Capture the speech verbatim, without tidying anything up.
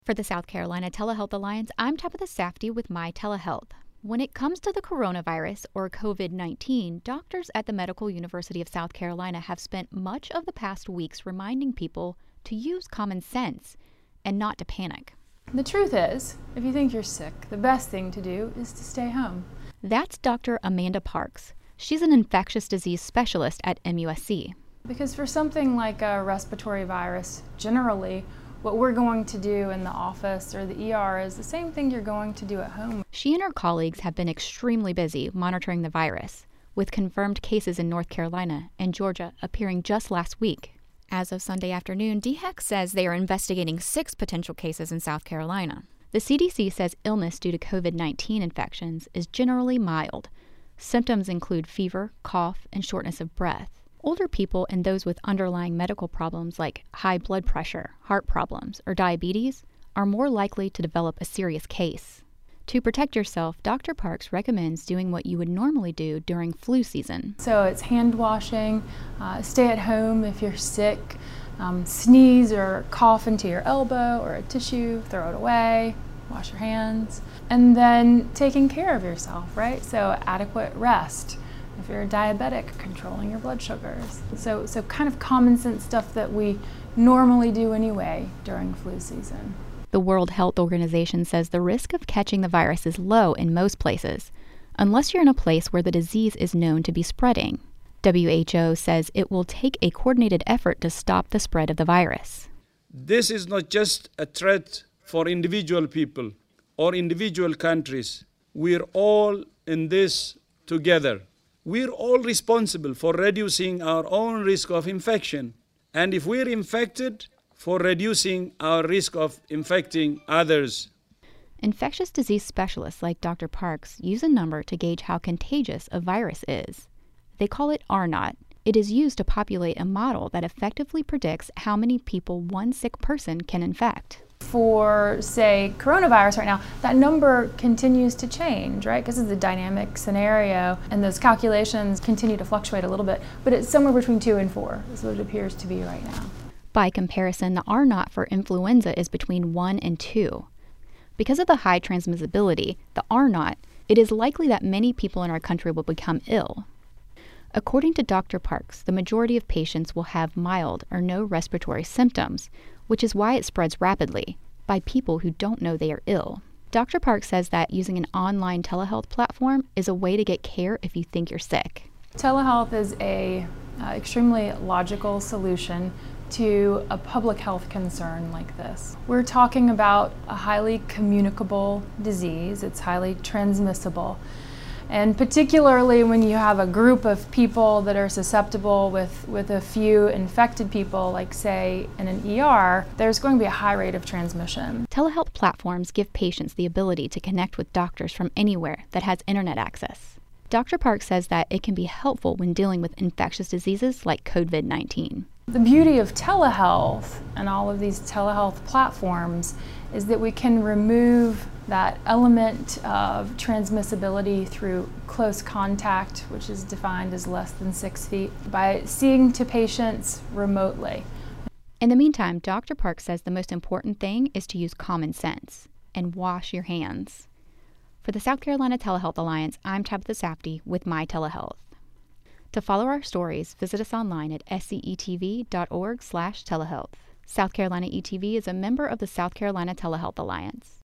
For the South Carolina Telehealth Alliance, I'm Tabitha Safdie with My Telehealth. When it comes to the coronavirus, or COVID nineteen, doctors at the Medical University of South Carolina have spent much of the past weeks reminding people to use common sense and not to panic. The truth is, if you think you're sick, the best thing to do is to stay home. That's Doctor Amanda Parks. She's an infectious disease specialist at M U S C. Because for something like a respiratory virus, generally, what we're going to do in the office or the E R is the same thing you're going to do at home. She and her colleagues have been extremely busy monitoring the virus, with confirmed cases in North Carolina and Georgia appearing just last week. As of Sunday afternoon, D H E C says they are investigating six potential cases in South Carolina. The C D C says illness due to COVID nineteen infections is generally mild. Symptoms include fever, cough, and shortness of breath. Older people and those with underlying medical problems like high blood pressure, heart problems, or diabetes are more likely to develop a serious case. To protect yourself, Doctor Parks recommends doing what you would normally do during flu season. So it's hand washing, uh, stay at home if you're sick, um, sneeze or cough into your elbow or a tissue, throw it away, wash your hands, and then taking care of yourself, right? So adequate rest. If you're diabetic, controlling your blood sugars. So, so kind of common sense stuff that we normally do anyway during flu season. The World Health Organization says the risk of catching the virus is low in most places, unless you're in a place where the disease is known to be spreading. W H O says it will take a coordinated effort to stop the spread of the virus. This is not just a threat for individual people or individual countries. We're all in this together. We're all responsible for reducing our own risk of infection. And if we're infected, for reducing our risk of infecting others. Infectious disease specialists like Doctor Parks use a number to gauge how contagious a virus is. They call it R naught. It is used to populate a model that effectively predicts how many people one sick person can infect. For, say, coronavirus right now, that number continues to change, right? Because it's a dynamic scenario, and those calculations continue to fluctuate a little bit, but it's somewhere between two and four is what it appears to be right now. By comparison, the R naught for influenza is between one and two. Because of the high transmissibility, the R naught, it is likely that many people in our country will become ill. According to Doctor Parks, the majority of patients will have mild or no respiratory symptoms, which is why it spreads rapidly by people who don't know they are ill. Doctor Parks says that using an online telehealth platform is a way to get care if you think you're sick. Telehealth is a uh, extremely logical solution to a public health concern like this. We're talking about a highly communicable disease. It's highly transmissible. And particularly when you have a group of people that are susceptible with, with a few infected people, like say in an E R, there's going to be a high rate of transmission. Telehealth platforms give patients the ability to connect with doctors from anywhere that has internet access. Doctor Parks says that it can be helpful when dealing with infectious diseases like COVID nineteen. The beauty of telehealth and all of these telehealth platforms is that we can remove that element of transmissibility through close contact, which is defined as less than six feet, by seeing to patients remotely. In the meantime, Doctor Parks says the most important thing is to use common sense and wash your hands. For the South Carolina Telehealth Alliance, I'm Tabitha Safdie with My Telehealth. To follow our stories, visit us online at s c e t v dot org slash telehealth. South Carolina E T V is a member of the South Carolina Telehealth Alliance.